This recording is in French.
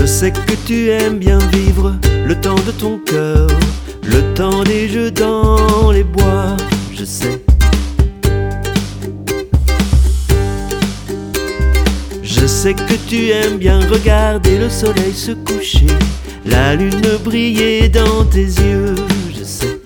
sais que tu aimes bien vivre le temps de ton cœur, le temps des jeux dans les bois, je sais. Je sais que tu aimes bien regarder le soleil se coucher, la lune briller dans tes yeux, je sais.